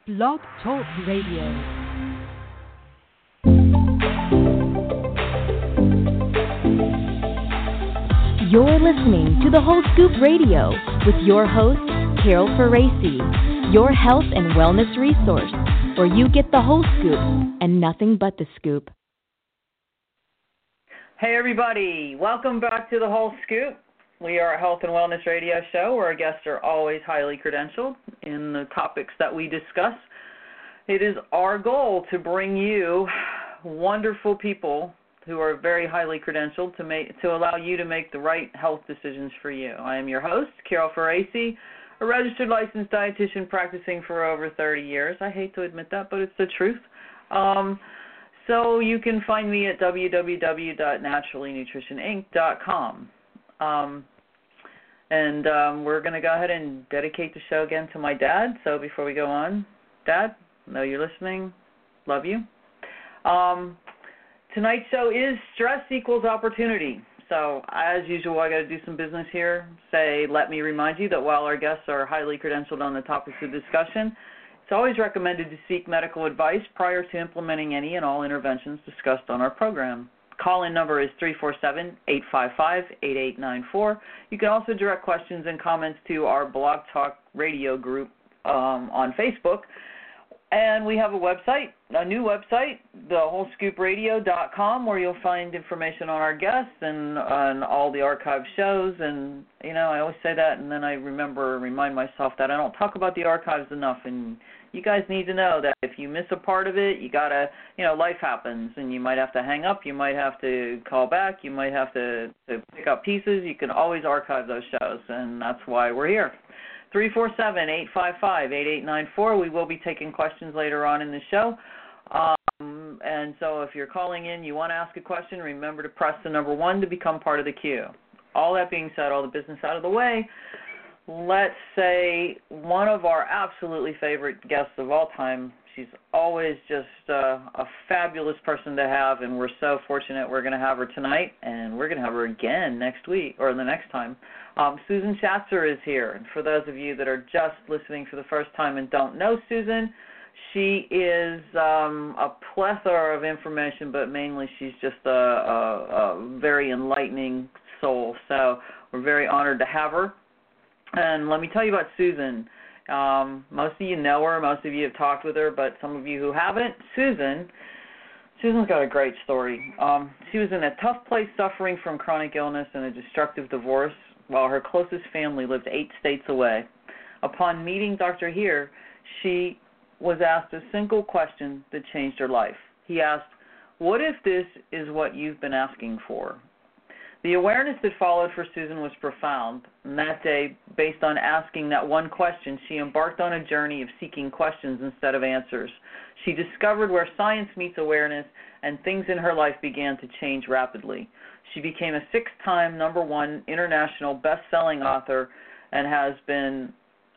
Blog Talk Radio. You're listening to The Whole Scoop Radio with your host, Carol Faraci, your health and wellness resource, where you get the whole scoop and nothing but the scoop. Hey everybody, welcome back to The Whole Scoop. We are a health and wellness radio show where our guests are always highly credentialed in the topics that we discuss. It is our goal to bring you wonderful people who are very highly credentialed to allow you to make the right health decisions for you. I am your host, Carol Faraci, a registered licensed dietitian practicing for over 30 years. I hate to admit that, but it's the truth. So you can find me at www.naturallynutritioninc.com. We're going to go ahead and dedicate the show again to my dad. So before we go on, Dad, I know you're listening. Love you. Tonight's show is stress equals opportunity. So as usual, I got to do some business here. Let me remind you that while our guests are highly credentialed on the topics of discussion, it's always recommended to seek medical advice prior to implementing any and all interventions discussed on our program. Call-in number is 347-855-8894. You can also direct questions and comments to our Blog Talk Radio group on Facebook. And we have a website, a new website, thewholescoopradio.com, where you'll find information on our guests and on all the archived shows. And, you know, I always say that, and then I remind myself that I don't talk about the archives enough. And you guys need to know that if you miss a part of it, you got to, life happens, and you might have to hang up. You might have to call back. You might have to pick up pieces. You can always archive those shows, and that's why we're here. 347-855-8894. We will be taking questions later on in the show. And so if you're calling in, you want to ask a question, remember to press the number 1 to become part of the queue. All that being said, all the business out of the way, let's say one of our absolutely favorite guests of all time. She's always just a fabulous person to have, and we're so fortunate we're going to have her tonight, and we're going to have her again next week or the next time. Susan Schatzer is here, and for those of you that are just listening for the first time and don't know Susan, she is a plethora of information, but mainly she's just a very enlightening soul. So we're very honored to have her. And let me tell you about Susan. Most of you know her, most of you have talked with her, but some of you who haven't, Susan's got a great story. She was in a tough place suffering from chronic illness and a destructive divorce, while her closest family lived 8 states away. Upon meeting Dr. Heer, she was asked a single question that changed her life. He asked, "What if this is what you've been asking for?" The awareness that followed for Susan was profound, and that day, based on asking that one question, she embarked on a journey of seeking questions instead of answers. She discovered where science meets awareness, and things in her life began to change rapidly. She became a 6-time #1 international best-selling author and has been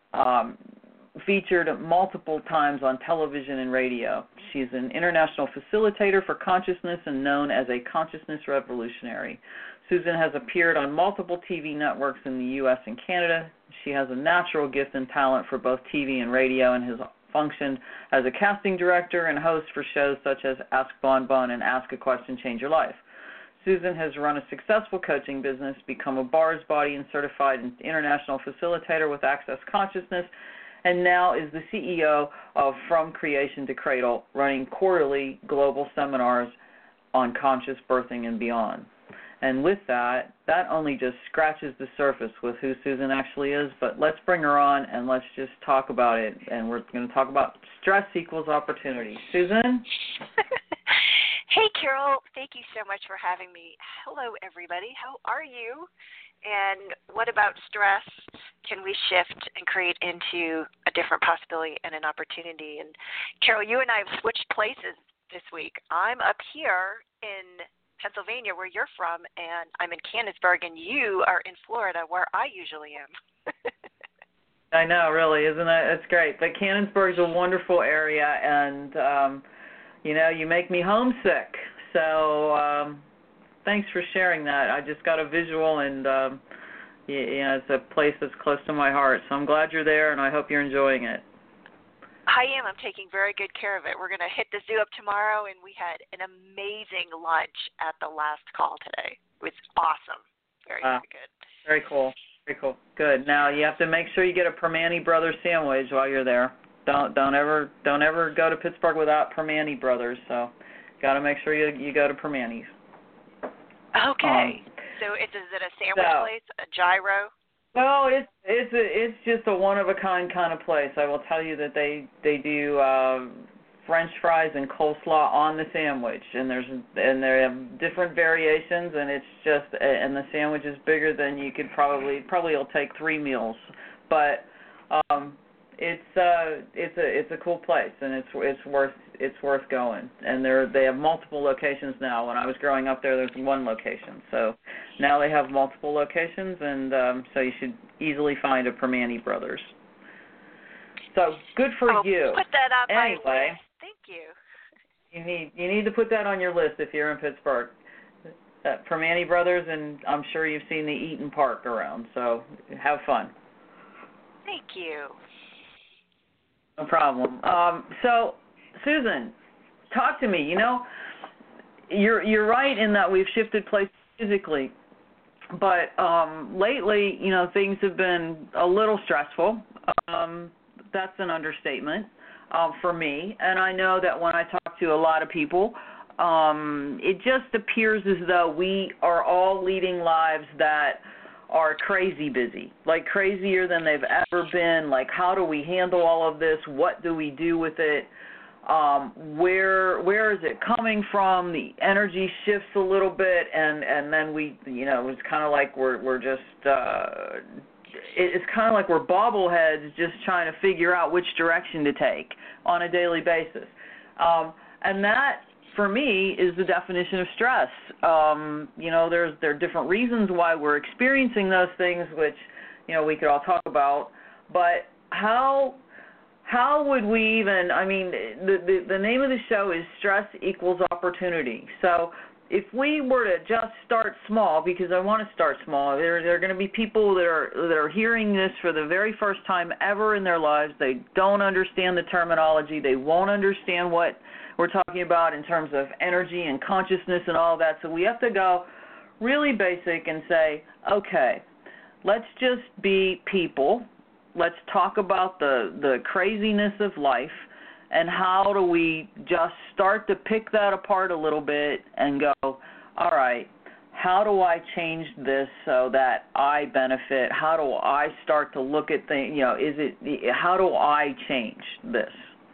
featured multiple times on television and radio. She's an international facilitator for consciousness and known as a consciousness revolutionary. Susan has appeared on multiple TV networks in the U.S. and Canada. She has a natural gift and talent for both TV and radio and has functioned as a casting director and host for shows such as Ask Bon Bon and Ask a Question, Change Your Life. Susan has run a successful coaching business, become a Bars Body and certified international facilitator with Access Consciousness, and now is the CEO of From Creation to Cradle, running quarterly global seminars on conscious birthing and beyond. And with that only just scratches the surface with who Susan actually is, but let's bring her on and let's just talk about it. And we're going to talk about stress equals opportunity. Susan? Hey, Carol. Thank you so much for having me. Hello, everybody. How are you? And what about stress? Can we shift and create into a different possibility and an opportunity? And, Carol, you and I have switched places this week. I'm up here in Pennsylvania, where you're from, and I'm in Canonsburg, and you are in Florida, where I usually am. I know, really, isn't it? It's great. But Canonsburg's a wonderful area, and, you make me homesick. So thanks for sharing that. I just got a visual, and, it's a place that's close to my heart. So I'm glad you're there, and I hope you're enjoying it. I am. I'm taking very good care of it. We're going to hit the zoo up tomorrow, and we had an amazing lunch at the last call today. It was awesome. Very, very good. Very cool. Very cool. Good. Now you have to make sure you get a Permane Brothers sandwich while you're there. Don't ever go to Pittsburgh without Permane Brothers. So, got to make sure you go to Permane's. Okay. So is it a sandwich place? A gyro? No, it's just a one of a kind kind of place. I will tell you that they do French fries and coleslaw on the sandwich, and they have different variations, and it's just the sandwich is bigger than you could probably will take 3 meals, but it's a cool place, and it's worth going. And they have multiple locations now. When I was growing up there's one location, so now they have multiple locations, and so you should easily find a Permane Brothers. So good for you. Put that on my anyway, list. Thank you. You need to put that on your list if you're in Pittsburgh. Permane Brothers, and I'm sure you've seen the Eaton Park around, so have fun. Thank you. No problem. So, Susan, talk to me. You know, you're right in that we've shifted places physically, but lately, you know, things have been a little stressful. That's an understatement for me, and I know that when I talk to a lot of people, it just appears as though we are all leading lives that are crazy busy, like crazier than they've ever been. Like, how do we handle all of this? What do we do with it? Where is it coming from? The energy shifts a little bit, and then we, you know, it's kind of like we're just it's kind of like we're bobbleheads just trying to figure out which direction to take on a daily basis, and that, for me, is the definition of stress. You know, there are different reasons why we're experiencing those things, which, you know, we could all talk about. But how would we even? I mean, the name of the show is Stress Equals Opportunity. So if we were to just start small, because I want to start small, there are going to be people that are hearing this for the very first time ever in their lives. They don't understand the terminology. They won't understand what we're talking about in terms of energy and consciousness and all that. So we have to go really basic and say, okay, let's just be people. Let's talk about the craziness of life, and how do we just start to pick that apart a little bit and go, all right, how do I change this so that I benefit? How do I start to look at things, you know, how do I change this?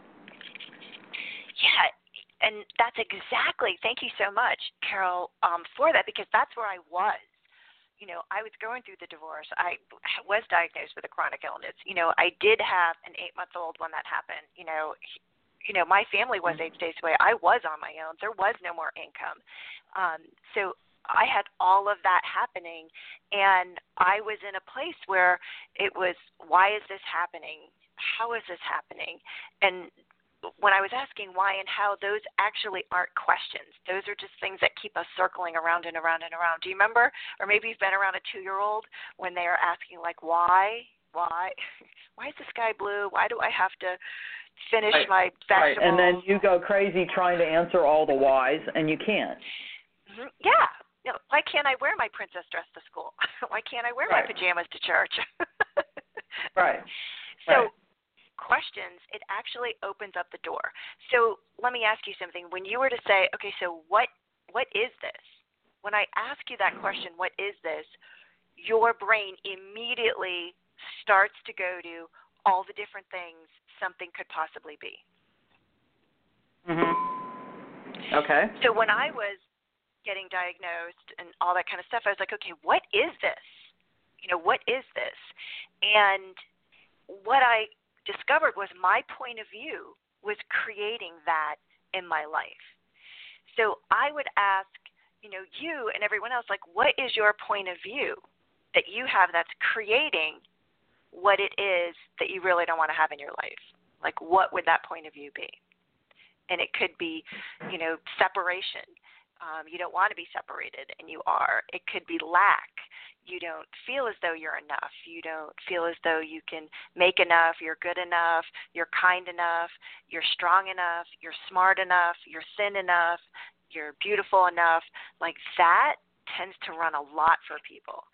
Yeah, and that's exactly, thank you so much, Carol, for that, because that's where I was. You know, I was going through the divorce. I was diagnosed with a chronic illness. You know, I did have an 8-month-old when that happened. You know, my family was 8 days away. I was on my own. There was no more income. So I had all of that happening, and I was in a place where it was, why is this happening? How is this happening? And when I was asking why and how, those actually aren't questions. Those are just things that keep us circling around and around and around. Do you remember, or maybe you've been around a 2-year-old when they are asking, like, why is the sky blue? Why do I have to finish my vegetables? Right, and then you go crazy trying to answer all the whys, and you can't. Mm-hmm. Yeah. You know, why can't I wear my princess dress to school? Why can't I wear my pajamas to church? Right. So questions, it actually opens up the door. So let me ask you something. When you were to say, okay, so what is this? When I ask you that question, what is this, your brain immediately starts to go to all the different things something could possibly be. Mm-hmm. Okay. So when I was getting diagnosed and all that kind of stuff, I was like, okay, what is this? You know, what is this? And what I discovered was my point of view was creating that in my life. So I would ask, you know, you and everyone else, like, what is your point of view that you have that's creating what it is that you really don't want to have in your life? Like, what would that point of view be? And it could be, you know, separation. You don't want to be separated, and you are. It could be lack. You don't feel as though you're enough. You don't feel as though you can make enough, you're good enough, you're kind enough, you're strong enough, you're smart enough, you're thin enough, you're beautiful enough. Like that tends to run a lot for people.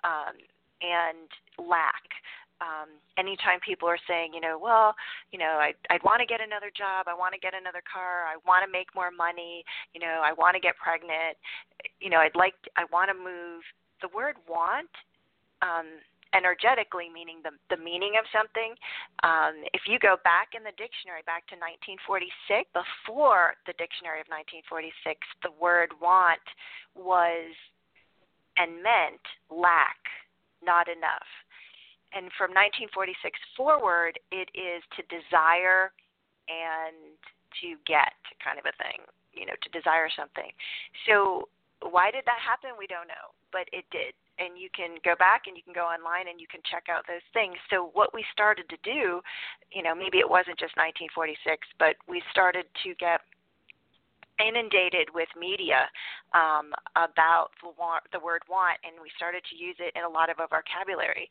And lack. Anytime people are saying, I'd want to get another job, I want to get another car, I want to make more money, I want to get pregnant, I want to move. The word want, energetically meaning the meaning of something. If you go back in the dictionary, back to 1946, before the dictionary of 1946, the word want was and meant lack, not enough. And from 1946 forward, it is to desire and to get kind of a thing, to desire something. So why did that happen? We don't know, but it did. And you can go back and you can go online and you can check out those things. So what we started to do, maybe it wasn't just 1946, but we started to get inundated with media about the word want, and we started to use it in a lot of our vocabulary.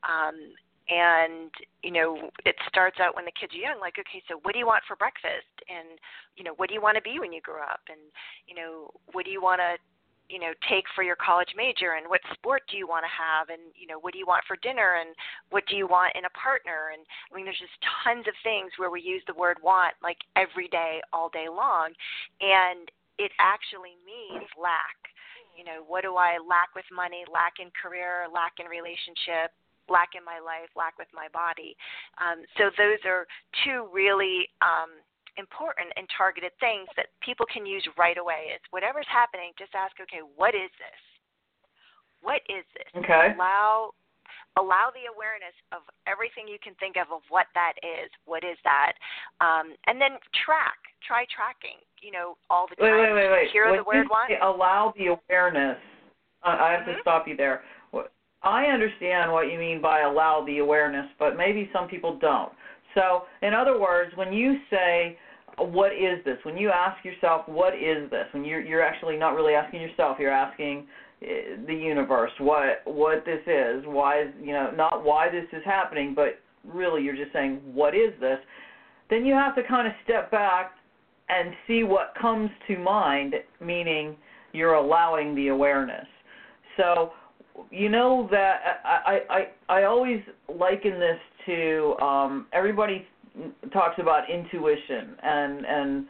And, it starts out when the kids are young, like, okay, so what do you want for breakfast? And, what do you want to be when you grow up? And, what do you want to take for your college major, and what sport do you want to have, and what do you want for dinner, and what do you want in a partner? And there's just tons of things where we use the word want like every day, all day long, and it actually means lack. What do I lack with money, lack in career, lack in relationship, lack in my life, lack with my body? So those are two really important and targeted things that people can use right away. It's whatever's happening, just ask, okay, what is this? What is this? Okay. Allow the awareness of everything you can think of what that is. What is that? And then try tracking, all the time. Wait. Hear the word want? Allow the awareness. I have to stop you there. I understand what you mean by allow the awareness, but maybe some people don't. So, in other words, when you say, what is this? When you ask yourself, what is this? When you're actually not really asking yourself, you're asking the universe what this is, why, not why this is happening, but really you're just saying, what is this? Then you have to kind of step back and see what comes to mind, meaning you're allowing the awareness. So, that I always liken this to everybody talks about intuition, and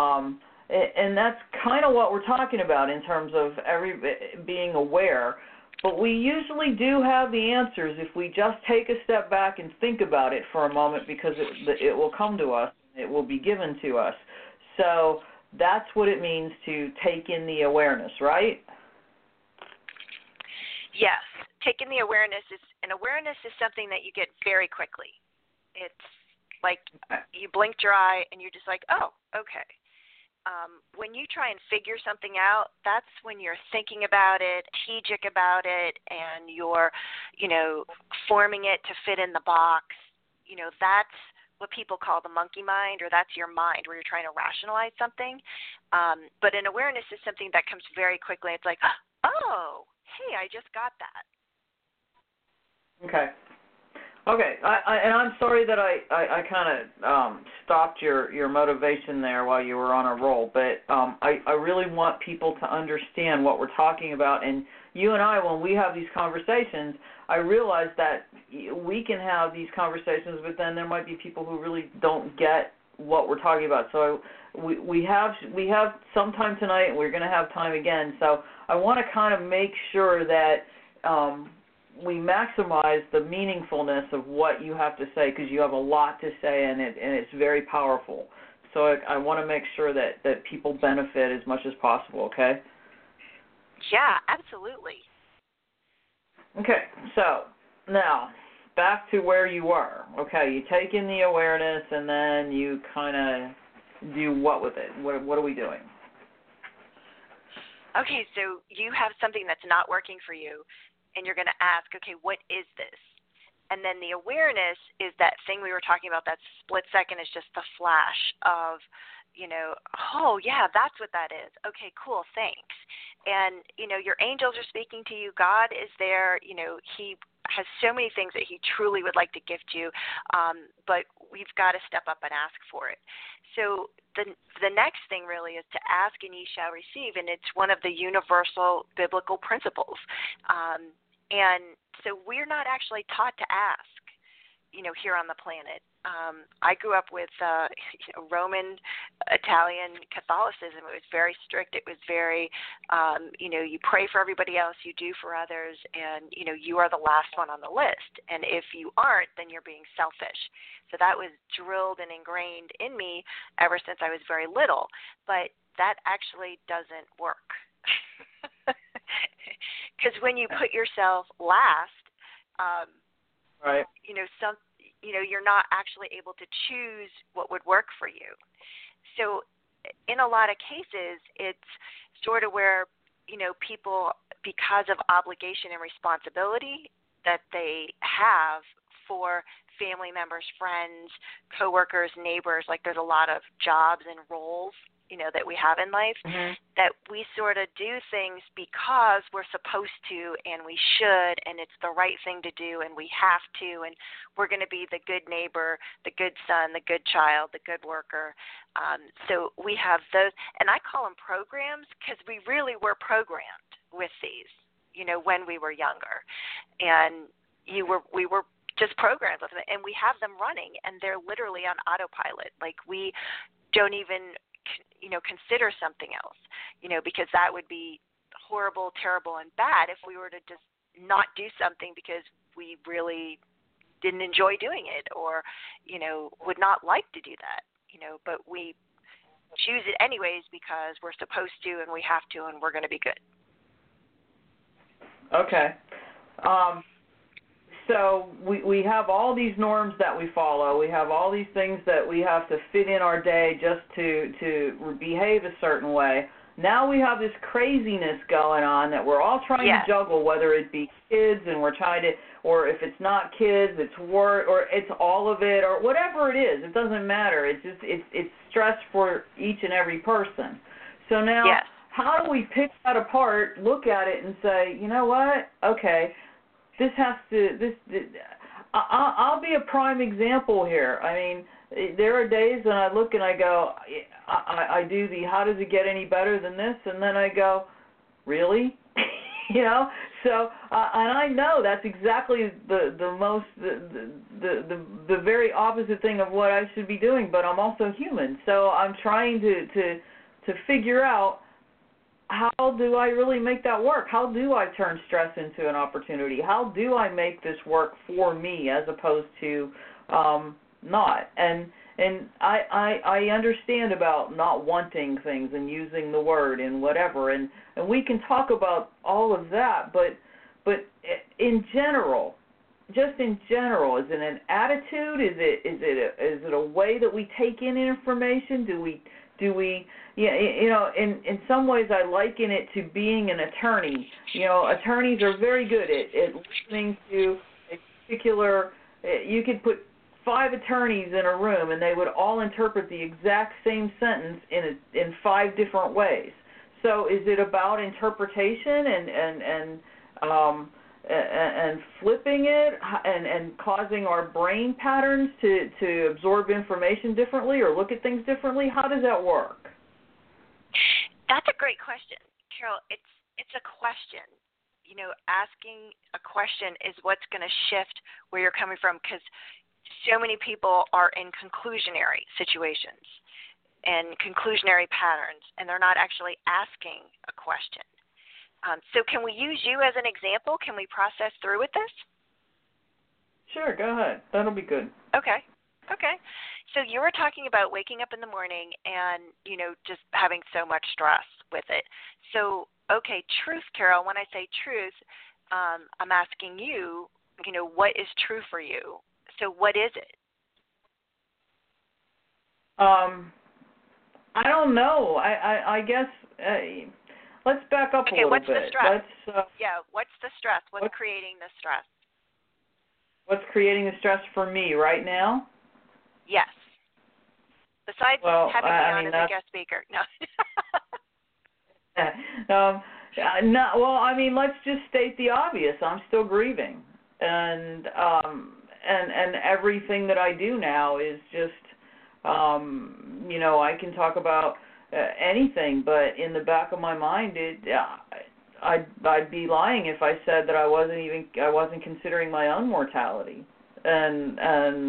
that's kind of what we're talking about in terms of being aware. But we usually do have the answers if we just take a step back and think about it for a moment, because it will come to us, it will be given to us. So that's what it means to take in the awareness, right? Yes, taking the awareness is something that you get very quickly. It's like you blinked your eye and you're just like, oh, okay. When you try and figure something out, that's when you're thinking about it, strategic about it, and you're, forming it to fit in the box. That's what people call the monkey mind, or that's your mind where you're trying to rationalize something. But an awareness is something that comes very quickly. It's like, oh, hey, I just got that. Okay. And I'm sorry that I kind of stopped your motivation there while you were on a roll, but I really want people to understand what we're talking about. And you and I, when we have these conversations, I realize that we can have these conversations, but then there might be people who really don't get what we're talking about. So we have some time tonight, and we're going to have time again. So I want to kind of make sure that we maximize the meaningfulness of what you have to say, because you have a lot to say, and it's very powerful. So I want to make sure that people benefit as much as possible, okay? Yeah, absolutely. Okay, so now back to where you were. Okay, you take in the awareness, and then you kind of do what with it? What are we doing? Okay, so you have something that's not working for you, and you're going to ask, okay, what is this? And then the awareness is that thing we were talking about, that split second is just the flash of, oh, yeah, that's what that is. Okay, cool, thanks. And, your angels are speaking to you. God is there. He has so many things that he truly would like to gift you, but we've got to step up and ask for it. So the next thing really is to ask and ye shall receive, and it's one of the universal biblical principles. And so we're not actually taught to ask, here on the planet. I grew up with Roman Italian Catholicism. It was very strict. It was very, you pray for everybody else, you do for others, and, you are the last one on the list. And if you aren't, then you're being selfish. So that was drilled and ingrained in me ever since I was very little. But that actually doesn't work. Because when you put yourself last, right. You're not actually able to choose what would work for you. So in a lot of cases, it's sort of where, people, because of obligation and responsibility that they have for family members, friends, coworkers, neighbors, like there's a lot of jobs and roles, that we have in life, that we sort of do things because we're supposed to and we should, and it's the right thing to do and we have to, and we're going to be the good neighbor, the good son, the good child, the good worker. So we have those, and I call them programs because we really were programmed with these, when we were younger. And we were just programmed with them, and we have them running, and they're literally on autopilot. Like we don't even consider something else, because that would be horrible, terrible, and bad if we were to just not do something because we really didn't enjoy doing it or, would not like to do that, but we choose it anyways because we're supposed to and we have to and we're going to be good. Okay. So we have all these norms that we follow. We have all these things that we have to fit in our day just to behave a certain way. Now we have this craziness going on that we're all trying to juggle, whether it be kids and we're trying to, or if it's not kids, it's work, or it's all of it, or whatever it is. It doesn't matter. It's just it's stress for each and every person. So now, how do we pick that apart, look at it, and say, you know what? Okay. I'll be a prime example here. I mean, there are days when I look and I go, I do the how does it get any better than this? And then I go, really? So, and I know that's exactly the very opposite thing of what I should be doing, but I'm also human. So I'm trying to figure out, how do I really make that work? How do I turn stress into an opportunity? How do I make this work for me as opposed to not? And I understand about not wanting things and using the word and whatever, and we can talk about all of that, but in general, just in general, is it an attitude? Is it a way that we take in information? Do we in some ways I liken it to being an attorney. Attorneys are very good at listening to a particular, you could put 5 attorneys in a room and they would all interpret the exact same sentence in 5 different ways. So is it about interpretation and flipping it and causing our brain patterns to absorb information differently or look at things differently? How does that work? That's a great question, Carol. It's a question. Asking a question is what's going to shift where you're coming from, because so many people are in conclusionary situations and conclusionary patterns, and they're not actually asking a question. So can we use you as an example? Can we process through with this? Sure, go ahead. That'll be good. Okay. So you were talking about waking up in the morning and, just having so much stress with it. So, okay, truth, Carol, when I say truth, I'm asking you, what is true for you? So what is it? I don't know. I guess let's back up a little bit. Okay, what's the stress? What's the stress? What's creating the stress? What's creating the stress for me right now? Yes. Besides having me on as a guest speaker. No. No. Well, I mean, let's just state the obvious. I'm still grieving, and everything that I do now is just, I can talk about anything, but in the back of my mind, I'd be lying if I said that I wasn't considering my own mortality, and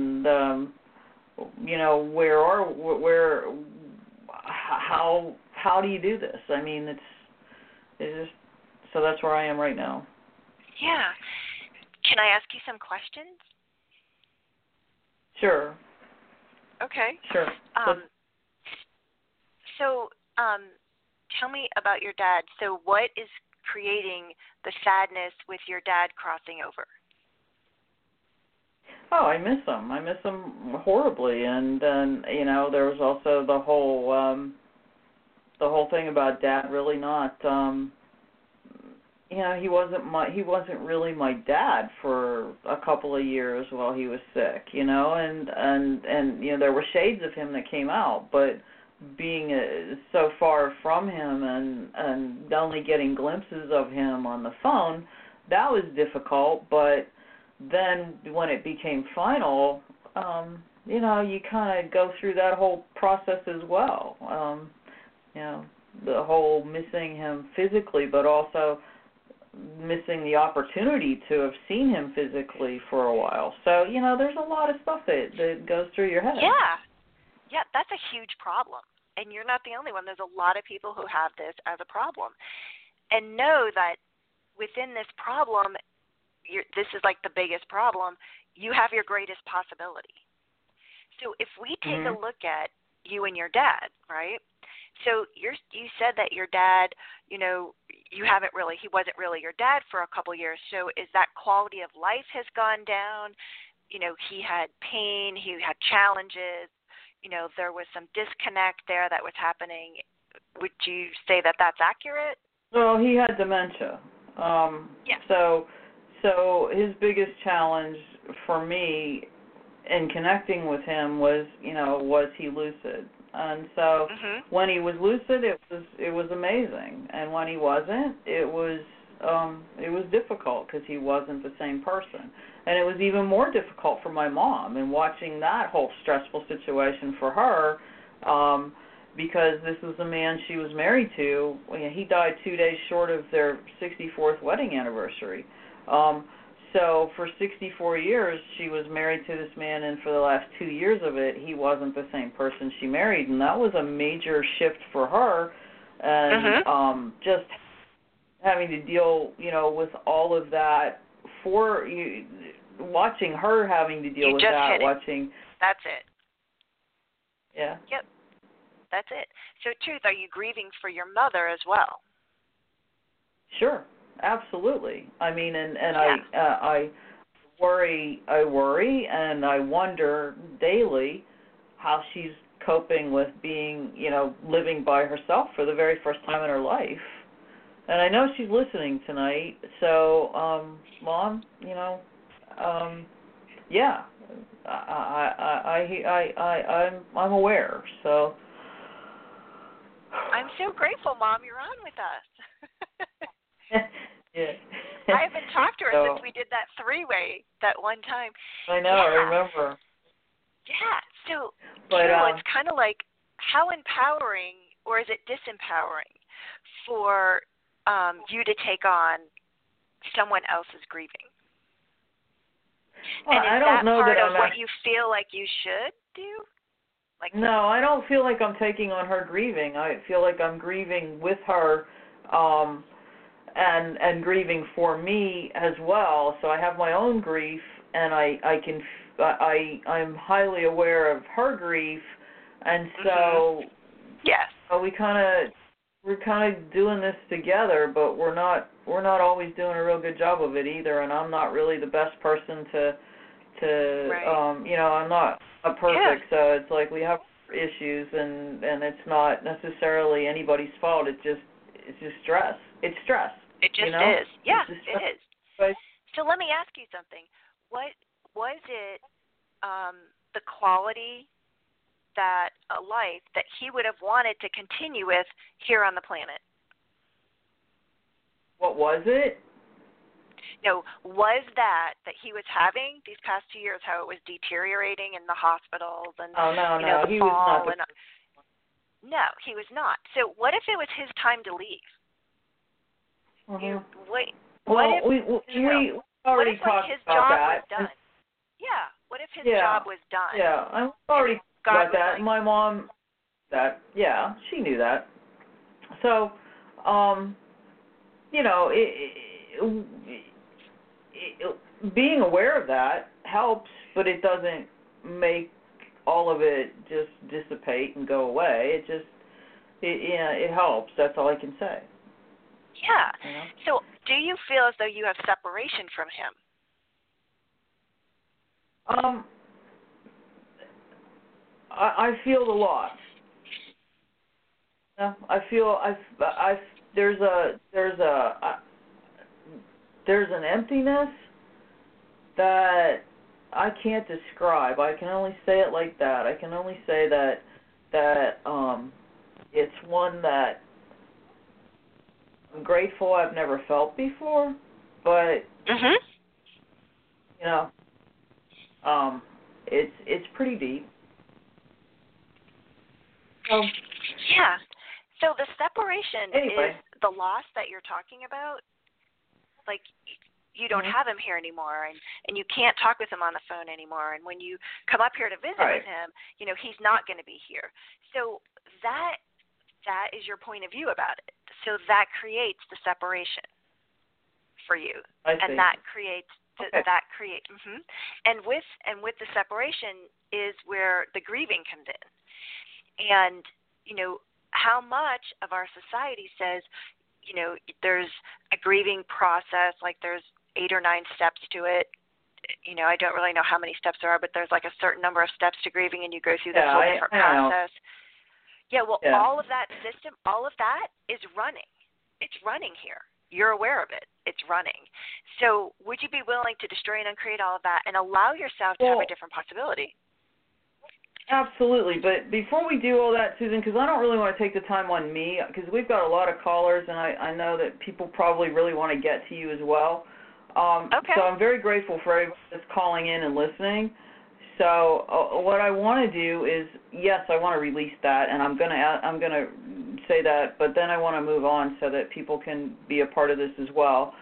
how do you do this? I mean, it's just, so that's where I am right now. Yeah. Can I ask you some questions? Sure. Okay. Sure. So, tell me about your dad. So, what is creating the sadness with your dad crossing over? Oh, I miss him. I miss him horribly, and there was also the whole thing about Dad really not. He wasn't really my dad for a couple of years while he was sick, and there were shades of him that came out, but being so far from him and only getting glimpses of him on the phone, that was difficult. But then when it became final, you kind of go through that whole process as well. The whole missing him physically, but also missing the opportunity to have seen him physically for a while. So, there's a lot of stuff that goes through your head. Yeah, that's a huge problem. And you're not the only one. There's a lot of people who have this as a problem. And know that within this problem, this is like the biggest problem, you have your greatest possibility. So if we take a look at you and your dad, right? So you said that your dad, he wasn't really your dad for a couple years. So is that quality of life has gone down? He had pain, he had challenges, there was some disconnect there that was happening. Would you say that that's accurate? Well, he had dementia. So his biggest challenge for me in connecting with him was he lucid? And so when he was lucid, it was amazing, and when he wasn't, it was difficult because he wasn't the same person, and it was even more difficult for my mom. And watching that whole stressful situation for her, because this was the man she was married to. He died 2 days short of their 64th wedding anniversary. So for 64 years, she was married to this man, and for the last 2 years of it, he wasn't the same person she married, and that was a major shift for her, and just having to deal, with all of that for you, watching her having to deal with that, watching. That's it. Yeah. Yep. That's it. So, Truth, are you grieving for your mother as well? Sure. Absolutely. I mean, and I worry, and I wonder daily how she's coping with being, living by herself for the very first time in her life. And I know she's listening tonight. So, Mom, yeah, I'm aware. So. I'm so grateful, Mom, you're on with us. Yeah. I haven't talked to her since we did that three-way that one time. I know, I remember. Yeah, so it's kind of like, how empowering, or is it disempowering for you to take on someone else's grieving? Well, and is I don't that know part that of what you feel like you should do? No, I don't feel like I'm taking on her grieving. I feel like I'm grieving with her, and grieving for me as well. So I have my own grief, and I'm highly aware of her grief, and so yes, we're kind of doing this together, but we're not always doing a real good job of it either. And I'm not really the best person to right. I'm not perfect, so it's like we have issues, and it's not necessarily anybody's fault. It's just stress. It's stress. It just is. Yeah, it is. So let me ask you something. What was it the quality that a life that he would have wanted to continue with here on the planet? What was it? No, was that he was having these past 2 years, how it was deteriorating in the hospitals and no, the he fall was not. No, he was not. So what if it was his time to leave? Mm-hmm. What Well, if we already talked his about job that. was done? Yeah. What if his Yeah. job was done? Yeah, I already God about that. like, My mom, she knew that. So, being aware of that helps, but it doesn't make all of it just dissipate and go away. It helps. That's all I can say. Yeah. You know? So do you feel as though you have separation from him? I feel the loss. I feel there's an emptiness that I can't describe. I can only say it like that. I can only say that it's one that I'm grateful I've never felt before, but it's pretty deep. So, yeah. So the separation anyway. is the loss that you're talking about. Like, you don't have him here anymore, and you can't talk with him on the phone anymore. And when you come up here to visit with him, he's not going to be here. So that is your point of view about it. So that creates the separation for you, and that creates and with the separation is where the grieving comes in. And how much of our society says, there's a grieving process, like there's 8 or 9 steps to it. I don't really know how many steps there are, but there's like a certain number of steps to grieving, and you go through this whole different process. All of that system, all of that is running. It's running here. You're aware of it. It's running. So would you be willing to destroy and uncreate all of that and allow yourself to have a different possibility? Absolutely, but before we do all that, Susan, because I don't really want to take the time on me, because we've got a lot of callers, and I know that people probably really want to get to you as well. So I'm very grateful for everyone that's calling in and listening. So what I want to do is, yes, I want to release that, and I'm gonna say that, but then I want to move on so that people can be a part of this as well.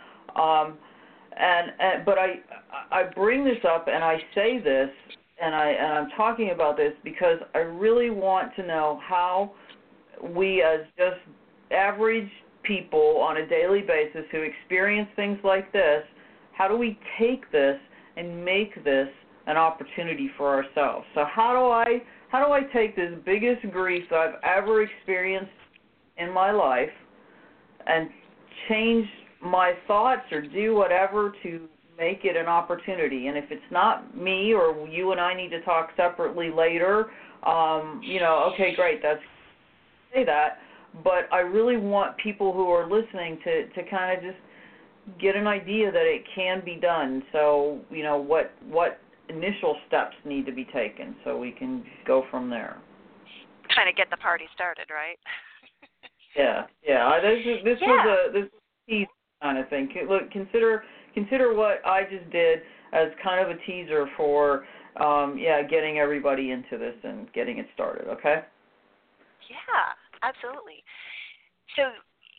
But I bring this up and I say this. And I'm talking about this because I really want to know how we, as just average people on a daily basis who experience things like this, how do we take this and make this an opportunity for ourselves? So how do I take this biggest grief that I've ever experienced in my life and change my thoughts or do whatever to make it an opportunity? And if it's not me, or you and I need to talk separately later, okay, great, say that. But I really want people who are listening to kind of just get an idea that it can be done. So, what initial steps need to be taken so we can go from there. Kind of get the party started, right? Yeah. This was a teaser kind of thing. Look, consider what I just did as kind of a teaser for, getting everybody into this and getting it started, okay? Yeah, absolutely. So,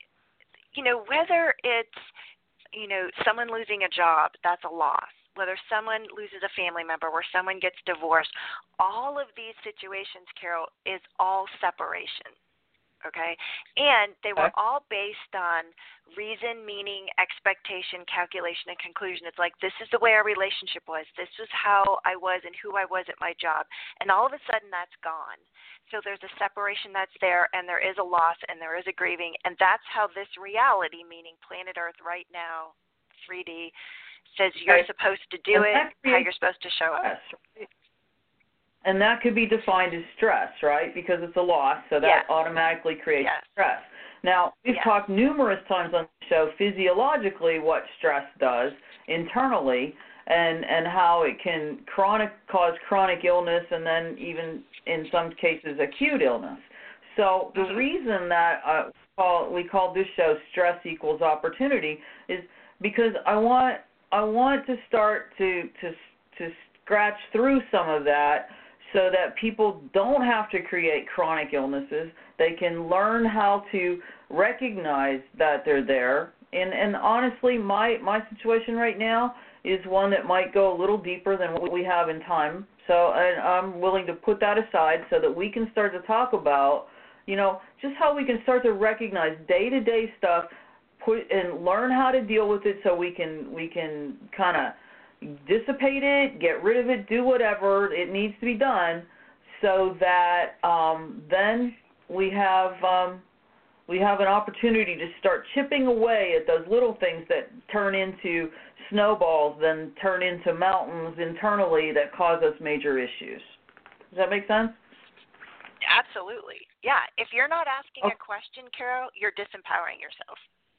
whether it's, someone losing a job, that's a loss. Whether someone loses a family member, where someone gets divorced, all of these situations, Carol, is all separation. Okay? And they were all based on reason, meaning, expectation, calculation, and conclusion. It's like, this is the way our relationship was. This was how I was and who I was at my job. And all of a sudden, that's gone. So there's a separation that's there, and there is a loss, and there is a grieving. And that's how this reality, meaning planet Earth right now, 3D, says you're supposed to do it, how you're supposed to show up. And that could be defined as stress, right? Because it's a loss, so that automatically creates stress. Now, we've talked numerous times on the show physiologically what stress does internally, and how it can cause chronic illness, and then even in some cases acute illness. So the reason that we call this show Stress Equals Opportunity is because I want to start to scratch through some of that so that people don't have to create chronic illnesses. They can learn how to recognize that they're there. And honestly, my situation right now is one that might go a little deeper than what we have in time. So I'm willing to put that aside so that we can start to talk about, just how we can start to recognize day-to-day stuff, and learn how to deal with it so we can kind of dissipate it, get rid of it, do whatever it needs to be done, so that then we have an opportunity to start chipping away at those little things that turn into snowballs, then turn into mountains internally that cause us major issues. Does that make sense? Absolutely. Yeah. If you're not asking a question, Carol, you're disempowering yourself.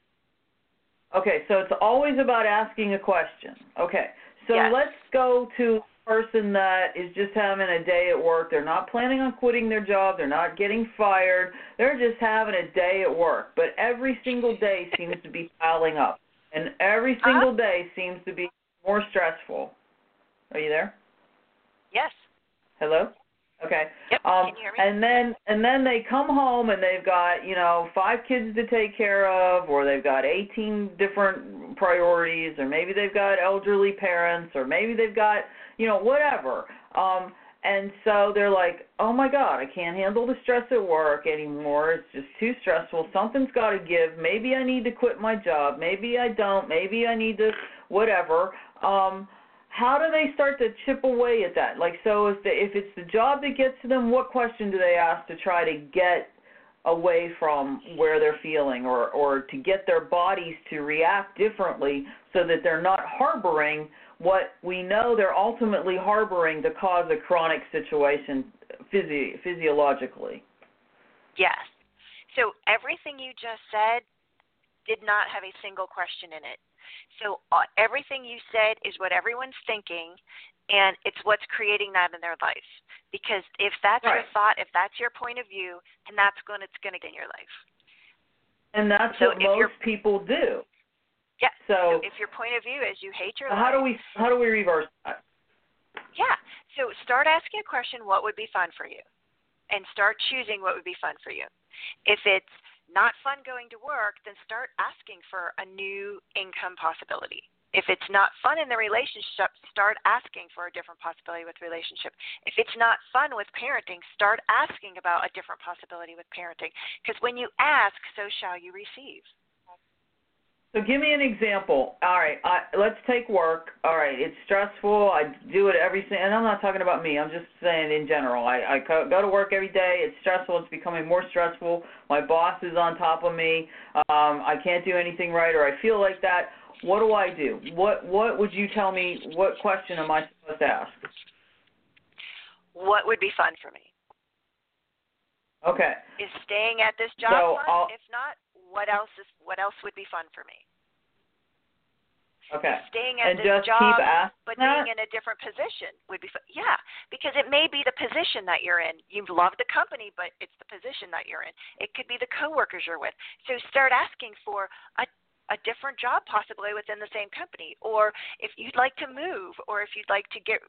Okay, so it's always about asking a question. Okay, so let's go to a person that is just having a day at work. They're not planning on quitting their job. They're not getting fired. They're just having a day at work. But every single day seems to be piling up. And every single day seems to be more stressful. Are you there? Yes. Hello? Okay. Yep. Can you hear me? And then they come home and they've got, 5 kids to take care of, or they've got 18 different priorities, or maybe they've got elderly parents, or maybe they've got, whatever. And so they're like, oh my God, I can't handle the stress at work anymore. It's just too stressful. Something's got to give. Maybe I need to quit my job. Maybe I don't. Maybe I need to whatever. How do they start to chip away at that? Like, so if it's the job that gets to them, what question do they ask to try to get away from where they're feeling, or to get their bodies to react differently so that they're not harboring what we know they're ultimately harboring to cause a chronic situation physiologically? Yes. So everything you just said did not have a single question in it. So everything you said is what everyone's thinking, and it's what's creating that in their life. Because if that's your thought, if that's your point of view, then that's when it's going to get in your life. And that's what most people do. Yeah. So if your point of view is you hate your life. How do we reverse that? Yeah. So start asking a question, what would be fun for you? And start choosing what would be fun for you. If it's not fun going to work, then start asking for a new income possibility. If it's not fun in the relationship, start asking for a different possibility with relationship. If it's not fun with parenting, start asking about a different possibility with parenting. Because when you ask, so shall you receive. So give me an example. All right, let's take work. All right, it's stressful. I do it and I'm not talking about me. I'm just saying in general. I go to work every day. It's stressful. It's becoming more stressful. My boss is on top of me. I can't do anything right, or I feel like that. What do I do? What would you tell me? What question am I supposed to ask? What would be fun for me? Okay. Is staying at this job fun? If not, what else would be fun for me? Okay. Staying at and this just job, keep asking but that? being in a different position would be fun. Yeah, because it may be the position that you're in. You love the company, but it's the position that you're in. It could be the coworkers you're with. So start asking for a different job possibly within the same company, or if you'd like to move, or if you'd like to get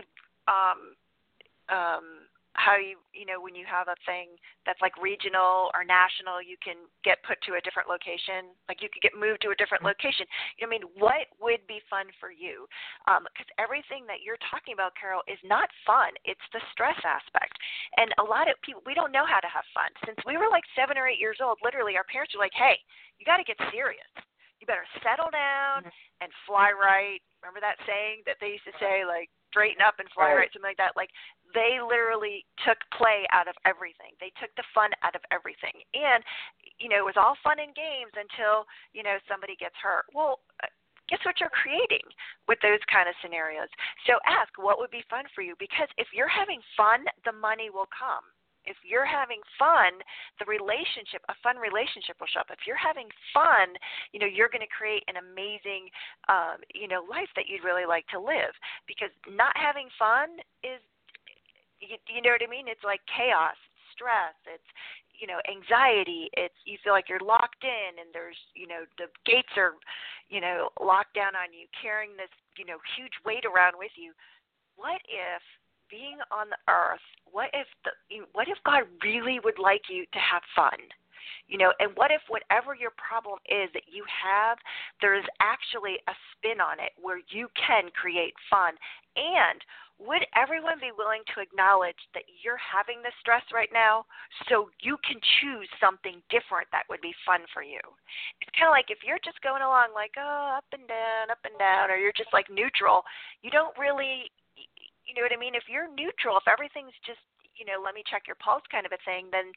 how when you have a thing that's like regional or national, you can get put to a different location. Like you could get moved to a different location. What would be fun for you? Because everything that you're talking about, Carol, is not fun. It's the stress aspect. And a lot of people, we don't know how to have fun. Since we were like 7 or 8 years old, literally our parents were like, hey, you got to get serious. You better settle down and fly right. Remember that saying that they used to say, like, straighten up and fly right, something like that? Like, they literally took play out of everything. They took the fun out of everything. And, it was all fun and games until, somebody gets hurt. Well, guess what you're creating with those kind of scenarios? So ask, what would be fun for you? Because if you're having fun, the money will come. If you're having fun, a fun relationship will show up. If you're having fun, you're going to create an amazing, life that you'd really like to live. Because not having fun is, you know what I mean? It's like chaos, stress. It's, anxiety. It's, you feel like you're locked in, and there's, the gates are, locked down on you, carrying this, huge weight around with you. What if being on the earth, what if God really would like you to have fun? And what if whatever your problem is that you have, there is actually a spin on it where you can create fun? And would everyone be willing to acknowledge that you're having this stress right now so you can choose something different that would be fun for you? It's kind of like if you're just going along like, up and down, or you're just like neutral, you don't really, you know what I mean? If you're neutral, if everything's just, let me check your pulse kind of a thing, then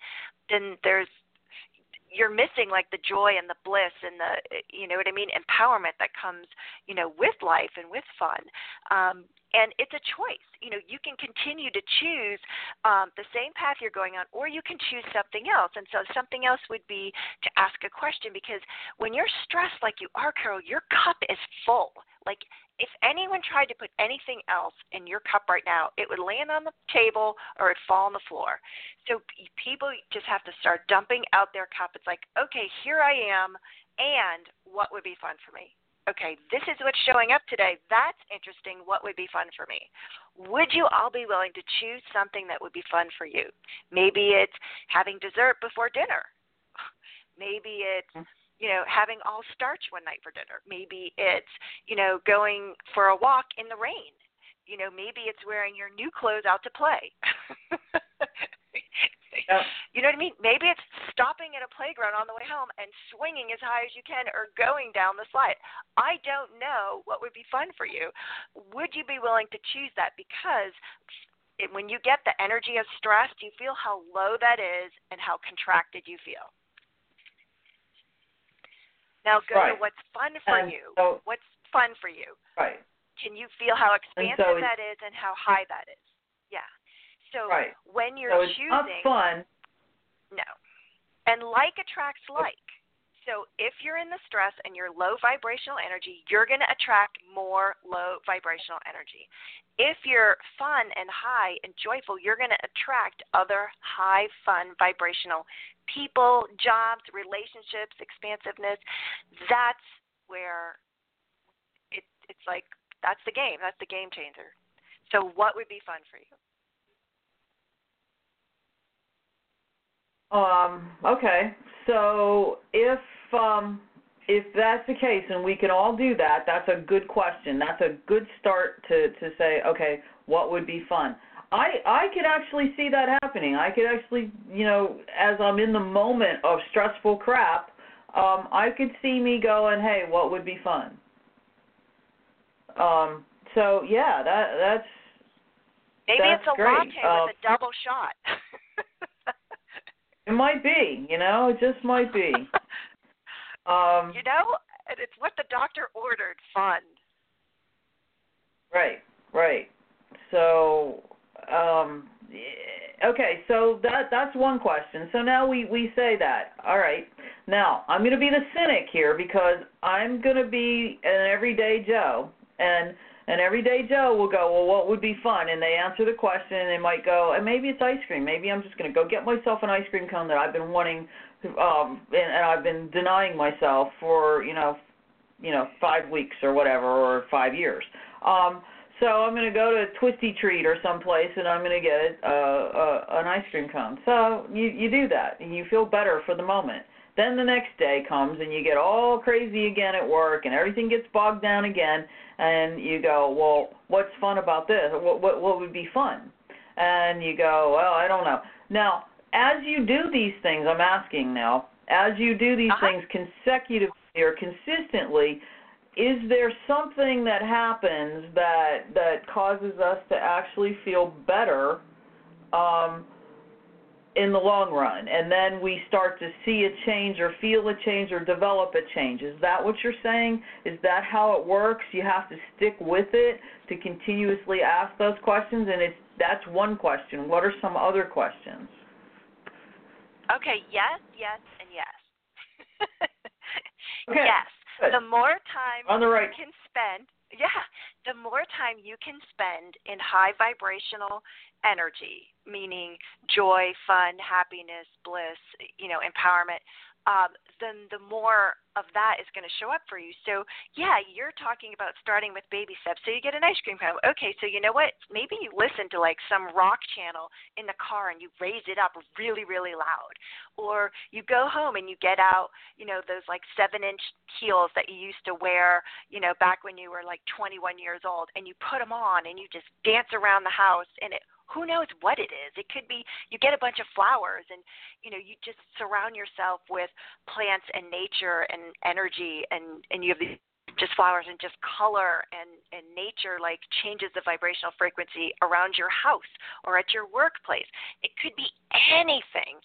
you're missing like the joy and the bliss and the, you know what I mean, empowerment that comes, with life and with fun. And it's a choice. You can continue to choose the same path you're going on, or you can choose something else. And so something else would be to ask a question, because when you're stressed like you are, Carol, your cup is full. Like, if anyone tried to put anything else in your cup right now, it would land on the table or it'd fall on the floor. So people just have to start dumping out their cup. It's like, okay, here I am, and what would be fun for me? Okay, this is what's showing up today. That's interesting. What would be fun for me? Would you all be willing to choose something that would be fun for you? Maybe it's having dessert before dinner. Maybe it's having all starch one night for dinner. Maybe it's, going for a walk in the rain. Maybe it's wearing your new clothes out to play. Yeah. You know what I mean? Maybe it's stopping at a playground on the way home and swinging as high as you can, or going down the slide. I don't know what would be fun for you. Would you be willing to choose that? Because when you get the energy of stress, do you feel how low that is and how contracted you feel? Now go to what's fun for you. So, what's fun for you? Right. Can you feel how expansive that is and how high that is? Yeah. So when you're choosing, it's not fun. No. And like attracts like. So if you're in the stress and you're low vibrational energy, you're going to attract more low vibrational energy. If you're fun and high and joyful, you're going to attract other high, fun, vibrational people, jobs, relationships, expansiveness. That's where it's like, that's the game. That's the game changer. So what would be fun for you? Okay. So if that's the case and we can all do that, that's a good question. That's a good start to say, okay, what would be fun? I could actually see that happening. I could actually, as I'm in the moment of stressful crap, I could see me going, hey, what would be fun? So yeah, that's maybe it's a great. latte with a double shot. It might be, it just might be. And it's what the doctor ordered, fun. Right. So, okay, so that's one question. So now we say that. All right. Now, I'm going to be the cynic here, because I'm going to be an everyday Joe, and an everyday Joe will go, well, what would be fun? And they answer the question, and they might go, and maybe it's ice cream. Maybe I'm just going to go get myself an ice cream cone that I've been wanting, and I've been denying myself for, 5 weeks or whatever, or 5 years. So I'm going to go to Twisty Treat or someplace, and I'm going to get an ice cream cone. So you do that, and you feel better for the moment. Then the next day comes, and you get all crazy again at work, and everything gets bogged down again, and you go, well, what's fun about this? What would be fun? And you go, well, I don't know. Now, as you do these things, I'm asking now, as you do these things consecutively or consistently, is there something that happens that causes us to actually feel better in the long run, and then we start to see a change or feel a change or develop a change? Is that what you're saying? Is that how it works? You have to stick with it to continuously ask those questions, and that's one question. What are some other questions? Okay, yes, and yes. Okay. Yes. Good. The more time On the right. you can spend, the more time you can spend in high vibrational energy, meaning joy, fun, happiness, bliss, empowerment, then the more of that is going to show up for you. So, you're talking about starting with baby steps. So you get an ice cream cone. Okay, so you know what? Maybe you listen to like some rock channel in the car and you raise it up really, really loud. Or you go home and you get out, those like 7-inch heels that you used to wear, back when you were like 21 years old, and you put them on and you just dance around the house, and who knows what it is. It could be you get a bunch of flowers and, you just surround yourself with plants and nature and energy, and you have just flowers and just color and nature like changes the vibrational frequency around your house or at your workplace. It could be anything.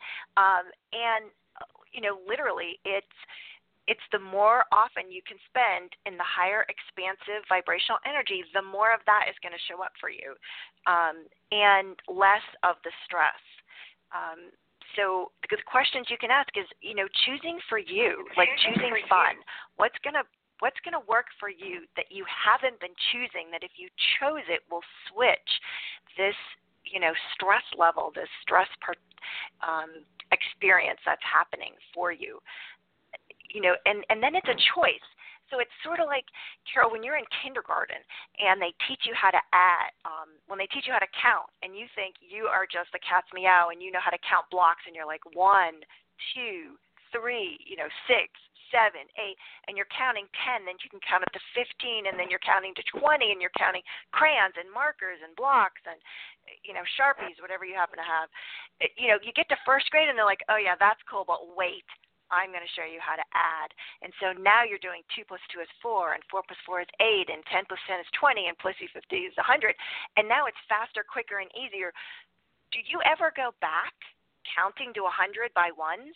Literally it's the more often you can spend in the higher expansive vibrational energy, the more of that is going to show up for you, and less of the stress. So the questions you can ask is, choosing for you, like choosing fun. What's gonna work for you that you haven't been choosing, that if you chose it will switch this, stress level, this stress experience that's happening for you. And then it's a choice. So it's sort of like, Carol, when you're in kindergarten and they teach you how to add, when they teach you how to count, and you think you are just the cat's meow and you know how to count blocks, and you're like 1, 2, 3, 6, 7, 8, and you're counting 10, then you can count up to 15, and then you're counting to 20, and you're counting crayons and markers and blocks and, Sharpies, whatever you happen to have. You get to first grade and they're like, oh yeah, that's cool, but wait, I'm going to show you how to add. And so now you're doing 2 plus 2 is 4, and 4 plus 4 is 8, and 10 plus 10 is 20, and plus 50 is 100. And now it's faster, quicker, and easier. Do you ever go back counting to 100 by ones?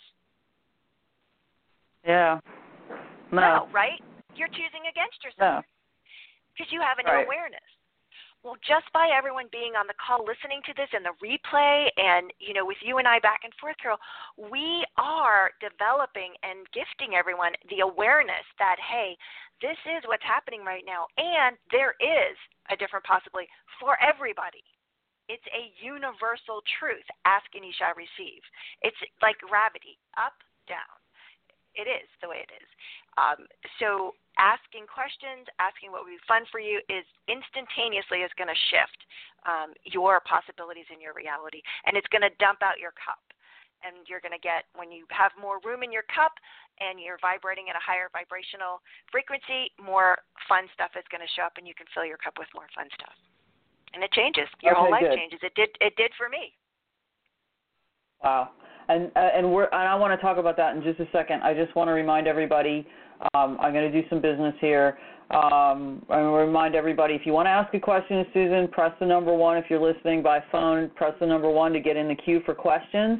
Yeah. No, right? You're choosing against yourself because you have a new awareness. Well, just by everyone being on the call listening to this and the replay and, with you and I back and forth, Carol, we are developing and gifting everyone the awareness that, hey, this is what's happening right now, and there is a different possibility for everybody. It's a universal truth. Ask and ye shall receive. It's like gravity, up, down. It is the way it is. So asking questions, asking what would be fun for you is instantaneously is going to shift your possibilities in your reality, and it's going to dump out your cup. And you're going to get, when you have more room in your cup and you're vibrating at a higher vibrational frequency, more fun stuff is going to show up, and you can fill your cup with more fun stuff. And it changes. Your whole life changes. It did for me. Wow. And I want to talk about that in just a second. I just want to remind everybody, I'm going to do some business here. I'm going to remind everybody, if you want to ask a question to Susan, press the number 1. If you're listening by phone, press the number 1 to get in the queue for questions.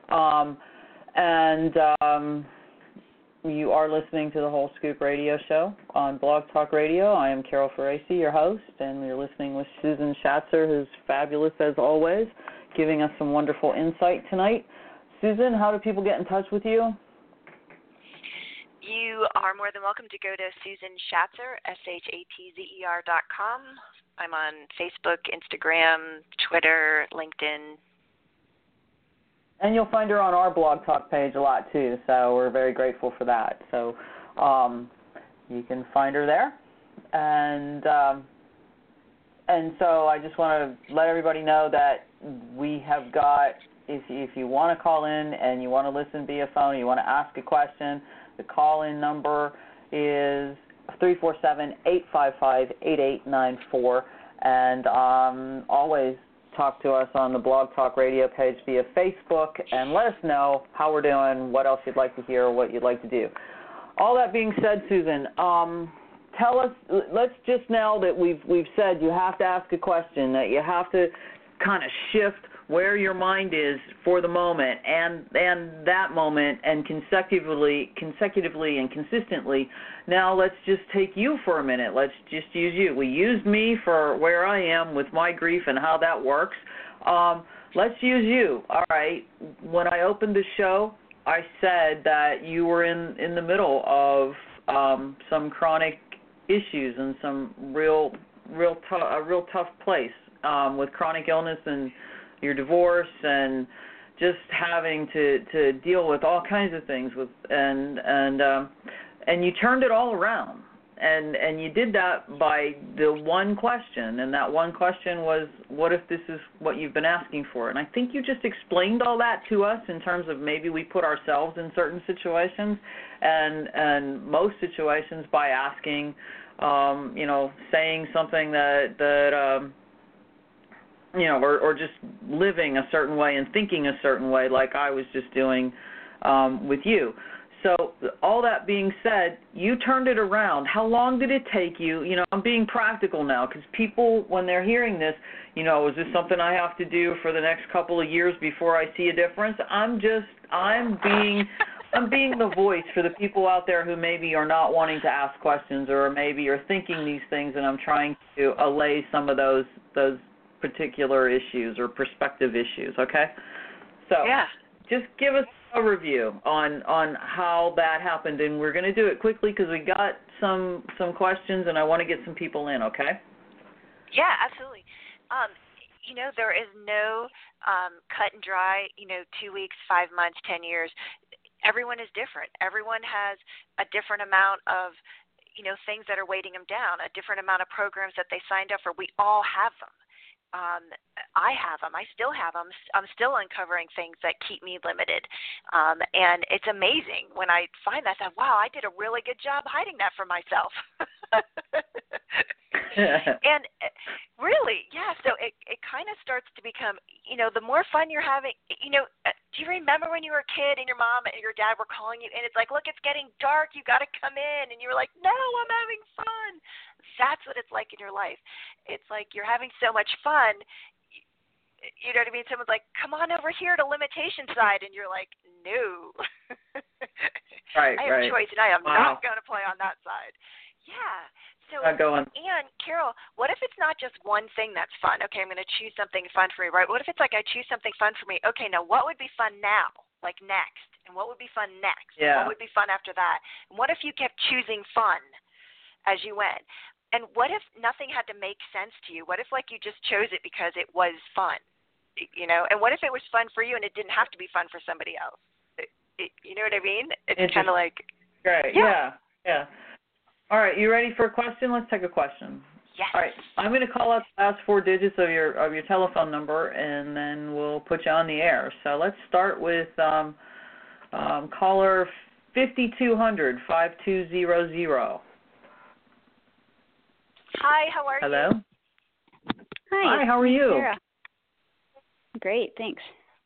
You are listening to the Whole Scoop Radio Show on Blog Talk Radio. I am Carol Ferraci, your host, and you're listening with Susan Schatzer, who's fabulous as always, giving us some wonderful insight tonight. Susan, how do people get in touch with you? You are more than welcome to go to Susan Schatzer, SHATZER.com. I'm on Facebook, Instagram, Twitter, LinkedIn. And you'll find her on our Blog Talk page a lot too, so we're very grateful for that. So you can find her there. And so I just want to let everybody know that we have got, if you want to call in and you want to listen via phone, you want to ask a question, the call-in number is 347-855-8894. And always talk to us on the Blog Talk Radio page via Facebook and let us know how we're doing, what else you'd like to hear, what you'd like to do. All that being said, Susan, tell us, let's just now that we've said you have to ask a question, that you have to kind of shift where your mind is for the moment and that moment and consecutively and consistently. Now let's just take you for a minute. Let's just use you. We used me for where I am with my grief and how that works. let's use you. All right. When I opened the show, I said that you were in the middle of some chronic issues and some real tough place with chronic illness and your divorce and just having to deal with all kinds of things with and you turned it all around. And you did that by the one question, and that one question was, what if this is what you've been asking for? And I think you just explained all that to us in terms of maybe we put ourselves in certain situations, and most situations by asking, saying something that or just living a certain way and thinking a certain way, like I was just doing with you. So all that being said, you turned it around. How long did it take you? I'm being practical now because people, when they're hearing this, is this something I have to do for the next couple of years before I see a difference? I'm being the voice for the people out there who maybe are not wanting to ask questions or maybe are thinking these things, and I'm trying to allay some of those particular issues or perspective issues, okay? So yeah. Just give us a review on how that happened, and we're going to do it quickly because we got some questions, and I want to get some people in, okay? Yeah, absolutely. There is no cut and dry, 2 weeks, 5 months, 10 years. Everyone is different. Everyone has a different amount of, things that are weighting them down, a different amount of programs that they signed up for. We all have them. I have them. I still have them. I'm still uncovering things that keep me limited. And it's amazing when I find that, wow, I did a really good job hiding that from myself. And really, yeah, so it kind of starts to become, the more fun you're having, do you remember when you were a kid and your mom and your dad were calling you and it's like, look, it's getting dark, you got to come in, and you were like, no, I'm having fun. That's what it's like in your life. It's like you're having so much fun, you know what I mean? Someone's like, come on over here to limitation side, and you're like, no. Right, I have a choice, and I am not going to play on that side. Yeah. So, and Carol, what if it's not just one thing that's fun? Okay, I'm going to choose something fun for me, right? What if it's like I choose something fun for me? Okay, now what would be fun now, like next? And what would be fun next? Yeah. What would be fun after that? And what if you kept choosing fun as you went? And what if nothing had to make sense to you? What if, like, you just chose it because it was fun, And what if it was fun for you and it didn't have to be fun for somebody else? You know what I mean? It's kind of like... Great, yeah. All right, you ready for a question? Let's take a question. Yes. All right, I'm going to call out the last 4 digits of your telephone number, and then we'll put you on the air. So let's start with caller 5200 5200. Hi, how are Hello? you? Hi, how are you? Sarah. Great, thanks.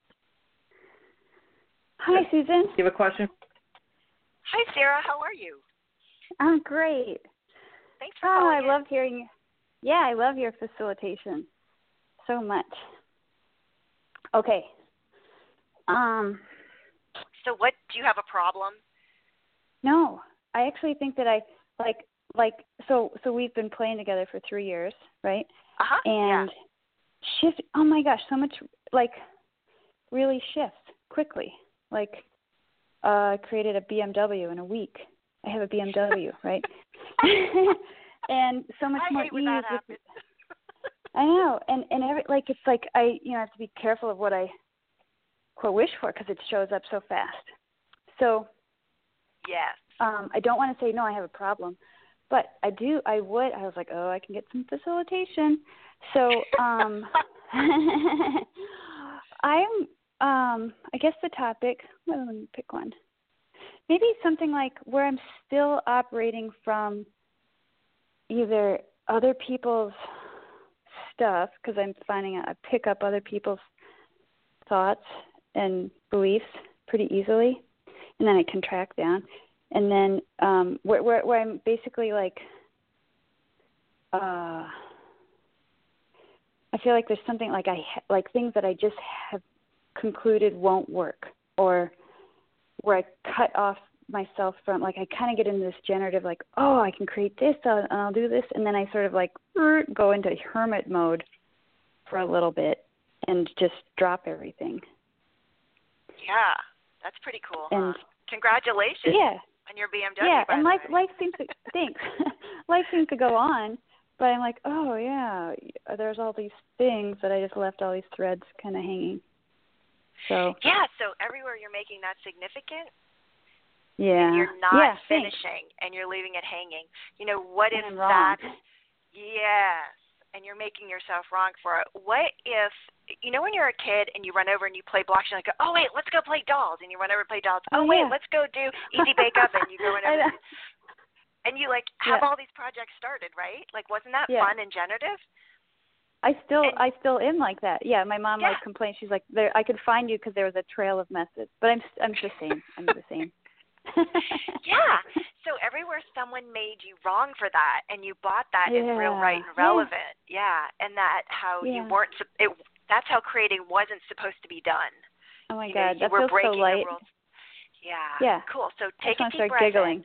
Hi, Susan. Do you have a question? Hi, Sarah. How are you? I'm great. Thanks for calling in. I love hearing you. Yeah, I love your facilitation so much. Okay. So what, do you have a problem? No, I actually think that I, so we've been playing together for 3 years, right? Uh-huh, and shift, oh my gosh, so much, really shifts quickly. I created a BMW in a week. I have a BMW, right? And so much more ease. When that happens. I know, and it's like I have to be careful of what I quote wish for because it shows up so fast. So yes, I don't want to say no, I have a problem, but I do. I was like, oh, I can get some facilitation. So I guess the topic. Well, let me pick one. Maybe something like where I'm still operating from either other people's stuff, because I'm finding out I pick up other people's thoughts and beliefs pretty easily, and then I can track down. And then where I'm basically I feel like there's something like things that I just have concluded won't work, or where I cut off myself from, I kind of get into this generative, I can create this, and I'll do this, and then I sort of go into hermit mode for a little bit, and just drop everything. Yeah, that's pretty cool. And congratulations on your BMW. Yeah, by and the life way. seems to thanks. Life seems to go on, but I'm like, oh yeah, there's all these things that I just left all these threads kind of hanging. So so everywhere you're making that significant. Yeah. And you're not finishing, finishing, and you're leaving it hanging. What if I'm wrong? Yes, and you're making yourself wrong for it. What if, when you're a kid and you run over and you play blocks, you're like, oh, wait, let's go play dolls. And you run over and play dolls. Wait, let's go do Easy Bake Oven. You go over and you, have all these projects started, right? Wasn't that fun and generative? I still am like that. Yeah, my mom complained. She's like, I could find you because there was a trail of messes. But I'm the same. I'm the same. Yeah. So everywhere someone made you wrong for that, and you bought that as real, right, and relevant. Yeah. And that how you weren't. That's how creating wasn't supposed to be done. Oh my God, that feels so light. The rules. Yeah. Yeah. Cool. So take a deep start breath. Giggling.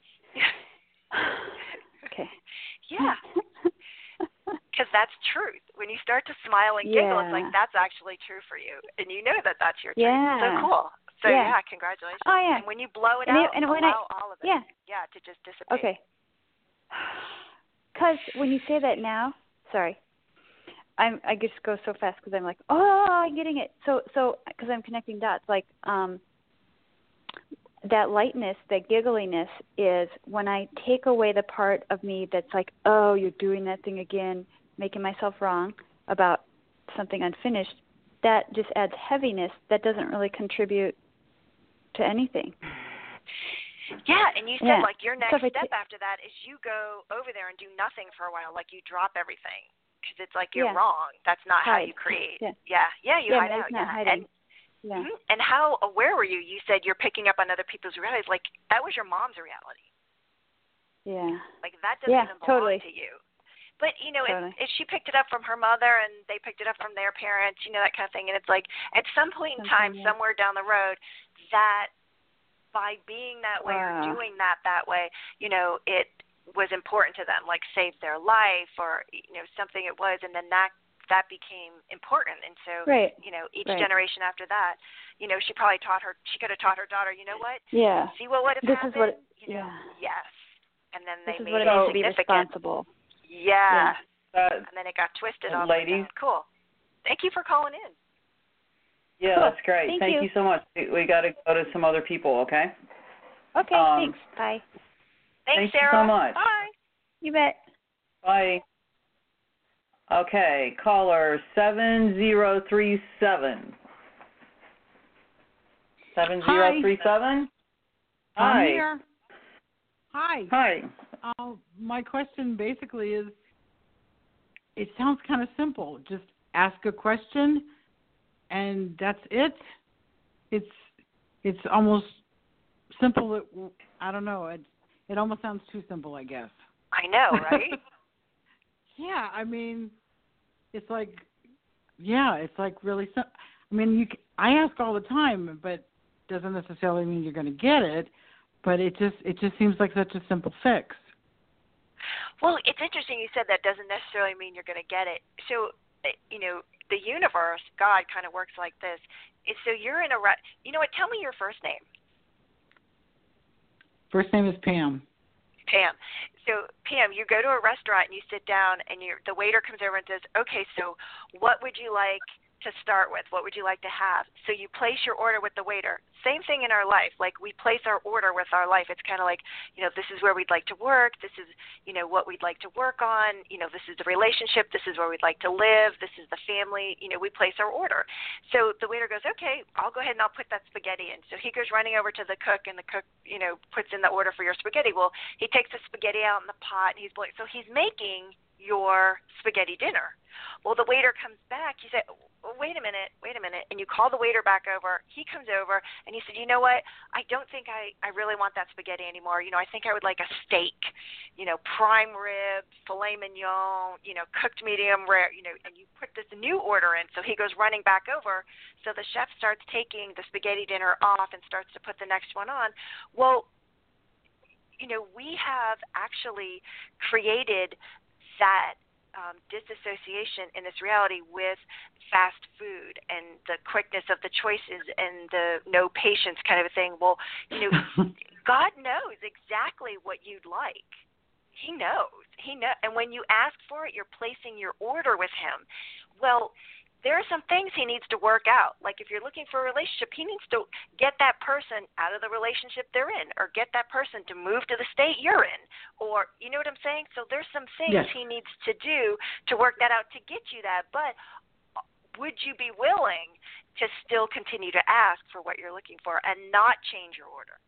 Okay. Yeah. Because that's truth. When you start to smile and giggle, it's like that's actually true for you, and you know that that's your truth. Yeah. So cool. So congratulations. Oh yeah. And when you blow it out, allow all of it. Yeah. To just dissipate. Okay. Because when you say that now, sorry, I just go so fast because I'm like, I'm getting it. So because I'm connecting dots, that lightness, that giggliness is when I take away the part of me that's like, oh, you're doing that thing again, making myself wrong about something unfinished. That just adds heaviness that doesn't really contribute to anything. Yeah, and you said your next step after that is you go over there and do nothing for a while, you drop everything because it's you're wrong. That's not how you create. You hide out. Not hiding. And how aware were you? You said you're picking up on other people's realities. That was your mom's reality. Yeah. That doesn't even belong totally. to you. But, totally. if she picked it up from her mother and they picked it up from their parents, that kind of thing. And it's at some point in time, somewhere down the road, that by being that way or doing that way, it was important to them, save their life or, something it was. And then that became important. And so, each generation after that, she probably she could have taught her daughter, you know what? Yeah. See what would have happened? Yes. And then they made it to be significant. Responsible. Yeah. And then it got twisted all ladies. Cool. Thank you for calling in. Yeah, cool. That's great. Thank you so much. We got to go to some other people, okay? Okay, thanks. Bye. Thanks, Sarah. Thank you so much. Bye. You bet. Bye. Okay, caller 7037. 7037? Hi. I'm here. Hi. Hi. My question basically is, it sounds kind of simple. Just ask a question, and that's it. It's almost simple. I don't know. It almost sounds too simple, I guess. I know, right? Yeah, I mean, it's really simple. I mean, I ask all the time, but doesn't necessarily mean you're going to get it. But it just seems like such a simple fix. Well, it's interesting you said that doesn't necessarily mean you're going to get it. So, the universe, God, kind of works like this. So you're in tell me your first name. First name is Pam. Pam. So, Pam, you go to a restaurant and you sit down and the waiter comes over and says, okay, so what would you like to start with? What would you like to have? So you place your order with the waiter. Same thing in our life. We place our order with our life. It's kind of this is where we'd like to work. This is, what we'd like to work on. This is the relationship. This is where we'd like to live. This is the family. We place our order. So the waiter goes, okay, I'll go ahead and I'll put that spaghetti in. So he goes running over to the cook, and the cook, puts in the order for your spaghetti. Well, he takes the spaghetti out in the pot, and he's making your spaghetti dinner. Well, the waiter comes back. You say, wait a minute, and you call the waiter back over. He comes over, and he said, you know what, I don't think I really want that spaghetti anymore. I think I would like a steak, prime rib, filet mignon, cooked medium rare, and you put this new order in. So he goes running back over. So the chef starts taking the spaghetti dinner off and starts to put the next one on. Well, we have actually created that disassociation in this reality with fast food and the quickness of the choices and the no patience kind of a thing. Well, God knows exactly what you'd like. He knows. And when you ask for it, you're placing your order with him. Well, there are some things he needs to work out. Like if you're looking for a relationship, he needs to get that person out of the relationship they're in, or get that person to move to the state you're in, or you know what I'm saying? So there's some things he needs to do to work that out to get you that. But would you be willing to still continue to ask for what you're looking for and not change your order?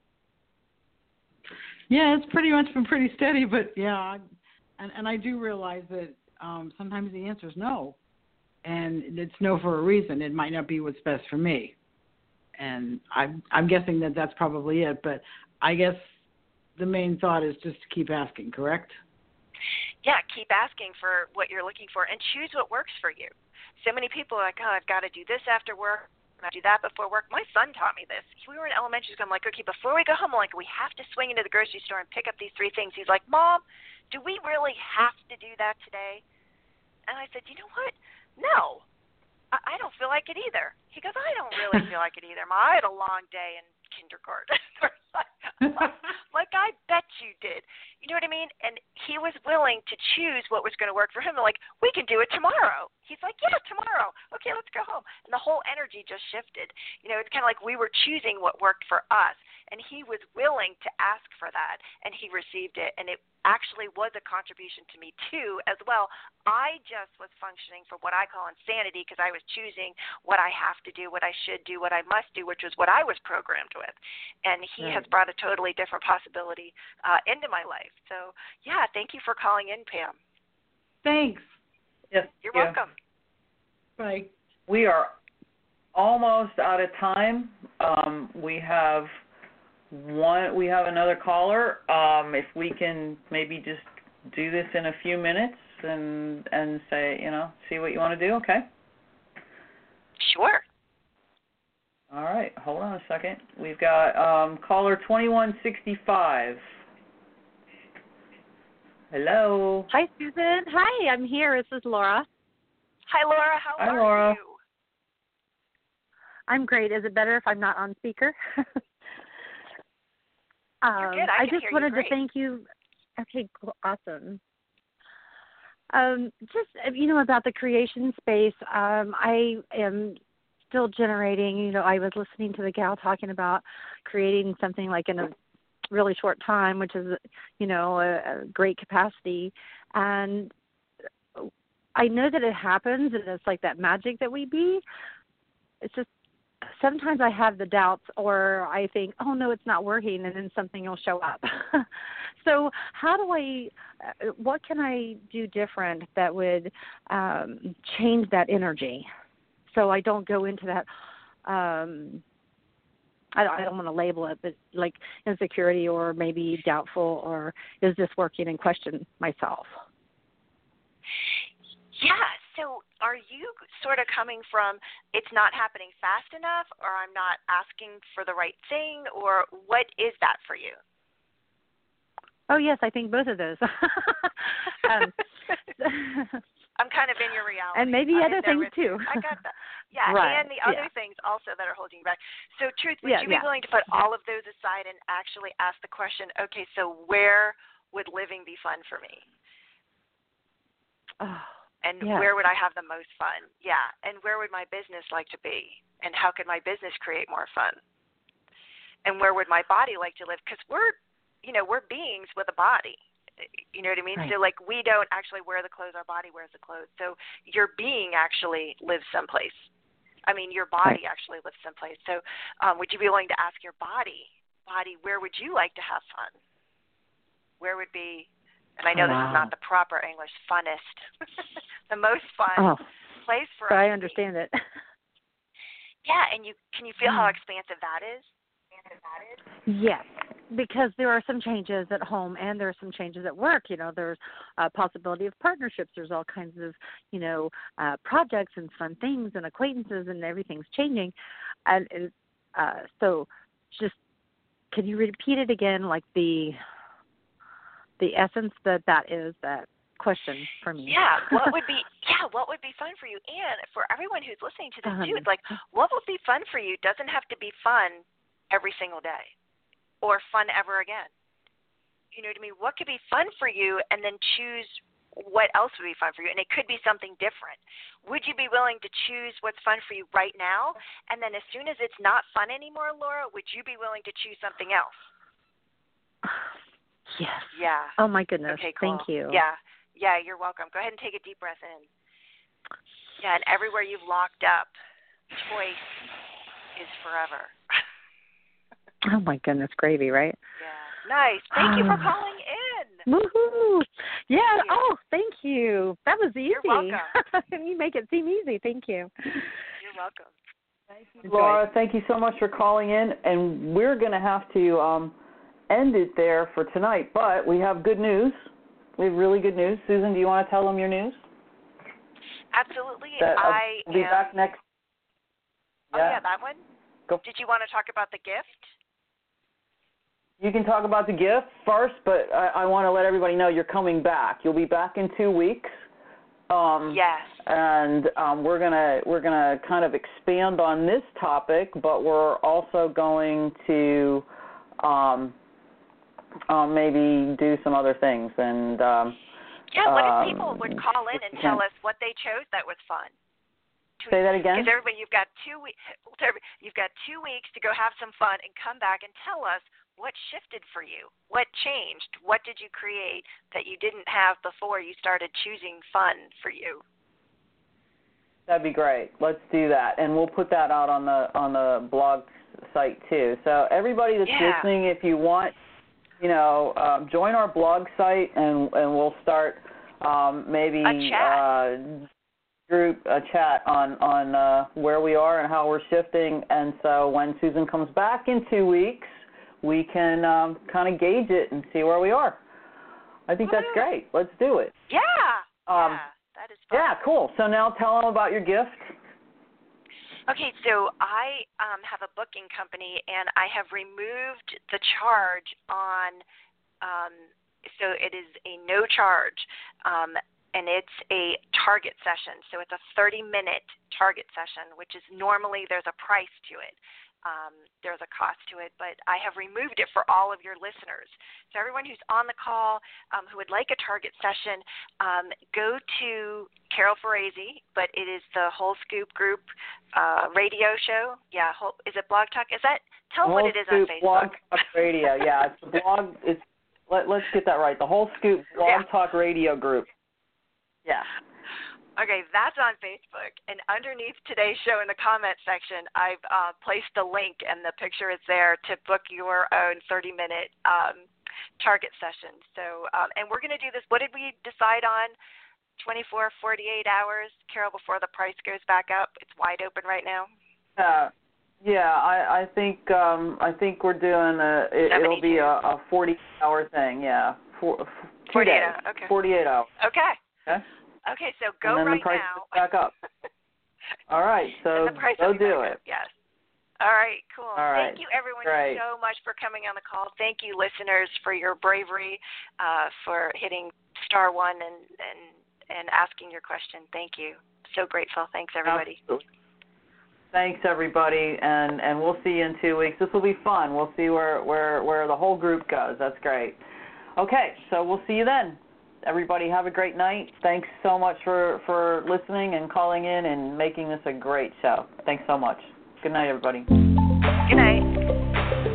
Yeah, it's pretty much been pretty steady, but yeah, and I do realize that sometimes the answer is no. And it's no for a reason. It might not be what's best for me. And I'm guessing that that's probably it. But I guess the main thought is just to keep asking, correct? Yeah, keep asking for what you're looking for and choose what works for you. So many people are like, oh, I've got to do this after work. I do that before work. My son taught me this. We were in elementary school. I'm like, okay, before we go home, I'm like, we have to swing into the grocery store and pick up these 3 things. He's like, Mom, do we really have to do that today? And I said, you know what? No, I don't feel like it either. He goes, I don't really feel like it either, Ma. I had a long day in kindergarten. like I bet you did. You know what I mean? And he was willing to choose what was going to work for him. Like, we can do it tomorrow. He's like, yeah, tomorrow. Okay, let's go home. And the whole energy just shifted. It's kind of like we were choosing what worked for us. And he was willing to ask for that, and he received it. And it actually was a contribution to me, too, as well. I just was functioning for what I call insanity because I was choosing what I have to do, what I should do, what I must do, which was what I was programmed with. And he has brought a totally different possibility into my life. So, yeah, thank you for calling in, Pam. Thanks. Yes, You're welcome. Bye. We are almost out of time. We have another caller. If we can maybe just do this in a few minutes and say, see what you want to do, okay? Sure. All right, hold on a second. We've got caller 2165. Hello. Hi, Susan. Hi, I'm here. This is Laura. Hi, Laura. How are Laura. you? I'm great. Is it better if I'm not on speaker? You're good. I just wanted to thank you. Okay, cool. Awesome. Just, about the creation space, I am still generating. I was listening to the gal talking about creating something like in a really short time, which is, a great capacity. And I know that it happens, and it's like that magic that we be. It's just sometimes I have the doubts, or I think, oh, no, it's not working, and then something will show up. So what can I do different that would change that energy so I don't go into that, I don't want to label it, but like insecurity or maybe doubtful, or is this working, and question myself. Yeah, so are you sort of coming from it's not happening fast enough, or I'm not asking for the right thing, or what is that for you? Oh, yes, I think both of those. I'm kind of in your reality. And maybe other things, too. I got that. Yeah, right. And the other things also that are holding you back. So, Truth, would you be willing to put all of those aside and actually ask the question, okay, so where would living be fun for me? Oh. And where would I have the most fun? Yeah. And where would my business like to be? And how could my business create more fun? And where would my body like to live? Because we're beings with a body. You know what I mean? Right. So, like, we don't actually wear the clothes. Our body wears the clothes. So your being actually lives someplace. I mean, your body actually lives someplace. So would you be willing to ask your body, where would you like to have fun? Where would be... And I know this is not the proper English, funnest, the most fun place for us. But I understand it. Yeah, and can you feel how expansive that is? Yes, because there are some changes at home and there are some changes at work. There's a possibility of partnerships. There's all kinds of, projects and fun things and acquaintances, and everything's changing. And so just, can you repeat it again, like the essence that is that question for me. Yeah, what would be fun for you? And for everyone who's listening to this too, it's like, what would be fun for you doesn't have to be fun every single day or fun ever again. You know what I mean? What could be fun for you, and then choose what else would be fun for you, and it could be something different. Would you be willing to choose what's fun for you right now, and then as soon as it's not fun anymore, Laura, would you be willing to choose something else? Yes. Yeah. Oh, my goodness. Okay, cool. Thank you. Yeah. Yeah, you're welcome. Go ahead and take a deep breath in. Yeah, and everywhere you've locked up, choice is forever. Oh, my goodness. Gravy, right? Yeah. Nice. Thank you for calling in. Woohoo. Yeah. Thank you. Oh, thank you. That was easy. You're welcome. You make it seem easy. Thank you. You're welcome. Thank you, Laura. Thank you so much for calling in. And we're going to have to end it there for tonight. But we have good news. We have really good news. Susan, do you want to tell them your news? Absolutely. We'll be back next. Oh, yeah, that one? Go. Did you want to talk about the gift? You can talk about the gift first, but I want to let everybody know you're coming back. You'll be back in 2 weeks. Yes. And we're gonna kind of expand on this topic, but we're also going to maybe do some other things. And what if people would call in and tell us what they chose that was fun? Say that again. Because everybody, you've got 2 weeks. You've got 2 weeks to go have some fun and come back and tell us what shifted for you, what changed, what did you create that you didn't have before you started choosing fun for you. That'd be great. Let's do that, and we'll put that out on the blog site too. So everybody that's listening, if you want, join our blog site, and we'll start maybe a chat on where we are and how we're shifting. And so when Susan comes back in 2 weeks, we can kind of gauge it and see where we are. I think that's great. Let's do it. Yeah. That is fun. Yeah, cool. So now tell them about your gift. Okay, so I have a booking company, and I have removed the charge on, so it is a no charge, and it's a target session. So it's a 30-minute target session, which is normally there's a price to it. There's a cost to it, but I have removed it for all of your listeners. So everyone who's on the call who would like a target session, go to Carol Ferrazzi, but it is the Whole Scoop Group radio show. Yeah, is it Blog Talk? Tell them what it is on Facebook. Blog Talk Radio, yeah. It's the blog. Let's get that right. The Whole Scoop Blog Talk Radio Group. Yeah. Okay, that's on Facebook, and underneath today's show in the comment section, I've placed a link, and the picture is there to book your own 30-minute target session. So, and we're going to do this. What did we decide on? 24, 48 hours, Carol, before the price goes back up? It's wide open right now. I think we're doing it'll be a 40-hour thing. Yeah, 48 hours. Okay. 48 hours. Okay. Okay. Okay, so go and then right the price now. Goes back up. All right, so go do it. Yes. All right, cool. All right. Thank you, everyone, Great. so much for coming on the call. Thank you, listeners, for your bravery, for hitting *1 and asking your question. Thank you. So grateful. Thanks, everybody. Absolutely. Thanks, everybody, and we'll see you in 2 weeks. This will be fun. We'll see where the whole group goes. That's great. Okay, so we'll see you then. Everybody have a great night. Thanks so much for listening and calling in and making this a great show. Thanks so much. Good night, everybody. Good night.